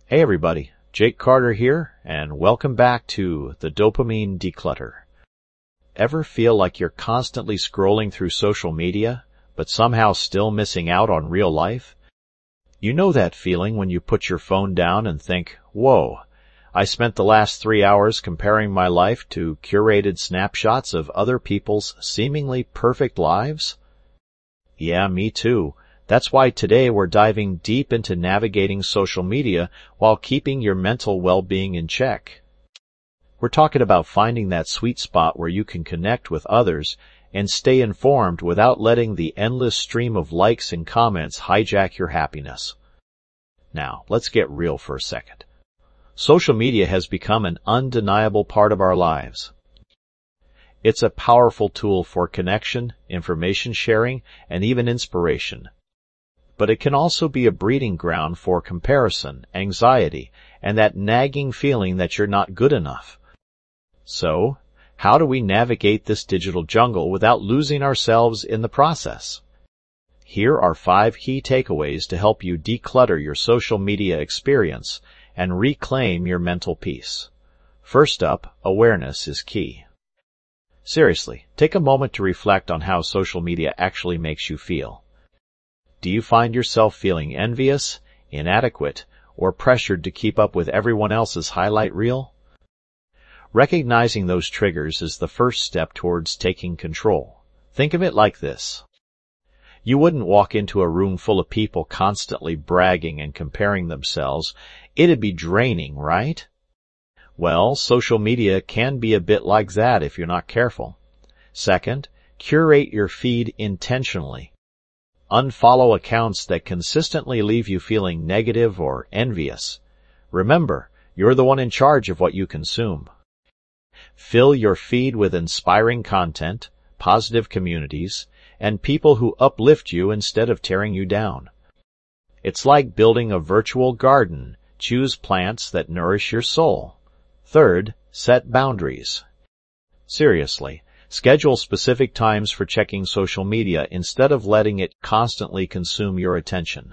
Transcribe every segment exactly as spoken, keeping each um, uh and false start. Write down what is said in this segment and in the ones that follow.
Hey everybody, Jake Carter here, and welcome back to the Dopamine Declutter. Ever feel like you're constantly scrolling through social media, but somehow still missing out on real life? You know that feeling when you put your phone down and think, whoa, I spent the last three hours comparing my life to curated snapshots of other people's seemingly perfect lives? Yeah, me too. That's why today we're diving deep into navigating social media while keeping your mental well-being in check. We're talking about finding that sweet spot where you can connect with others and stay informed without letting the endless stream of likes and comments hijack your happiness. Now, let's get real for a second. Social media has become an undeniable part of our lives. It's a powerful tool for connection, information sharing, and even inspiration. But it can also be a breeding ground for comparison, anxiety, and that nagging feeling that you're not good enough. So, how do we navigate this digital jungle without losing ourselves in the process? Here are five key takeaways to help you declutter your social media experience and reclaim your mental peace. First up, awareness is key. Seriously, take a moment to reflect on how social media actually makes you feel. Do you find yourself feeling envious, inadequate, or pressured to keep up with everyone else's highlight reel? Recognizing those triggers is the first step towards taking control. Think of it like this. You wouldn't walk into a room full of people constantly bragging and comparing themselves. It'd be draining, right? Well, social media can be a bit like that if you're not careful. Second, curate your feed intentionally. Unfollow accounts that consistently leave you feeling negative or envious. Remember, you're the one in charge of what you consume. Fill your feed with inspiring content, positive communities, and people who uplift you instead of tearing you down. It's like building a virtual garden. Choose plants that nourish your soul. Third, set boundaries. Seriously. Schedule specific times for checking social media instead of letting it constantly consume your attention.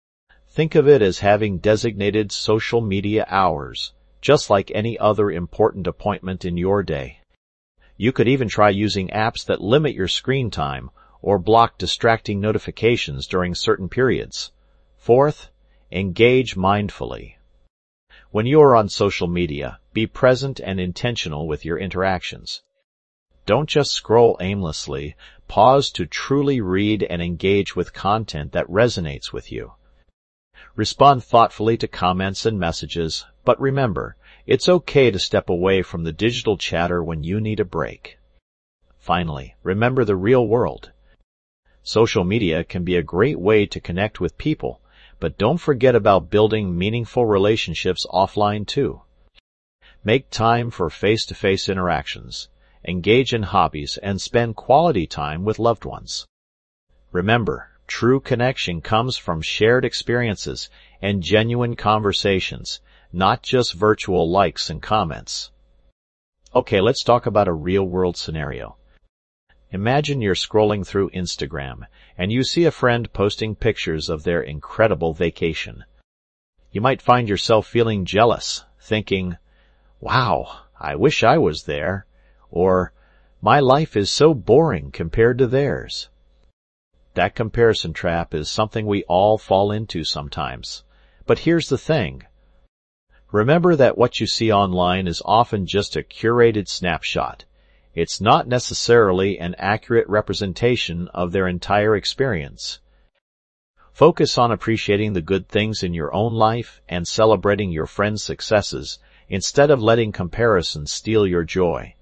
Think of it as having designated social media hours, just like any other important appointment in your day. You could even try using apps that limit your screen time or block distracting notifications during certain periods. Fourth, engage mindfully. When you are on social media, be present and intentional with your interactions. Don't just scroll aimlessly. Pause to truly read and engage with content that resonates with you. Respond thoughtfully to comments and messages, but remember, it's okay to step away from the digital chatter when you need a break. Finally, remember the real world. Social media can be a great way to connect with people, but don't forget about building meaningful relationships offline too. Make time for face-to-face interactions. Engage in hobbies, and spend quality time with loved ones. Remember, true connection comes from shared experiences and genuine conversations, not just virtual likes and comments. Okay, let's talk about a real-world scenario. Imagine you're scrolling through Instagram, and you see a friend posting pictures of their incredible vacation. You might find yourself feeling jealous, thinking, wow, I wish I was there. Or, my life is so boring compared to theirs. That comparison trap is something we all fall into sometimes. But here's the thing. Remember that what you see online is often just a curated snapshot. It's not necessarily an accurate representation of their entire experience. Focus on appreciating the good things in your own life and celebrating your friends' successes instead of letting comparison steal your joy.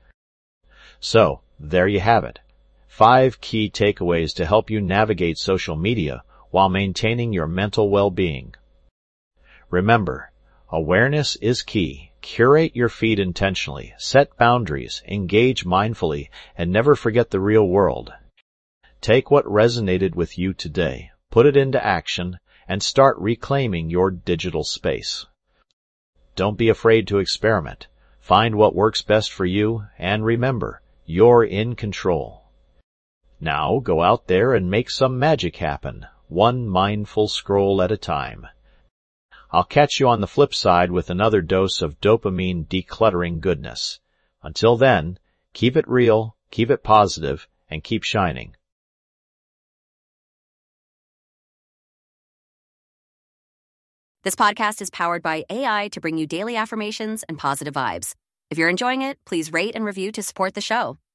So, there you have it. Five key takeaways to help you navigate social media while maintaining your mental well-being. Remember, awareness is key. Curate your feed intentionally, set boundaries, engage mindfully, and never forget the real world. Take what resonated with you today, put it into action, and start reclaiming your digital space. Don't be afraid to experiment. Find what works best for you, and remember, you're in control. Now go out there and make some magic happen, one mindful scroll at a time. I'll catch you on the flip side with another dose of dopamine decluttering goodness. Until then, keep it real, keep it positive, and keep shining. This podcast is powered by A I to bring you daily affirmations and positive vibes. If you're enjoying it, please rate and review to support the show.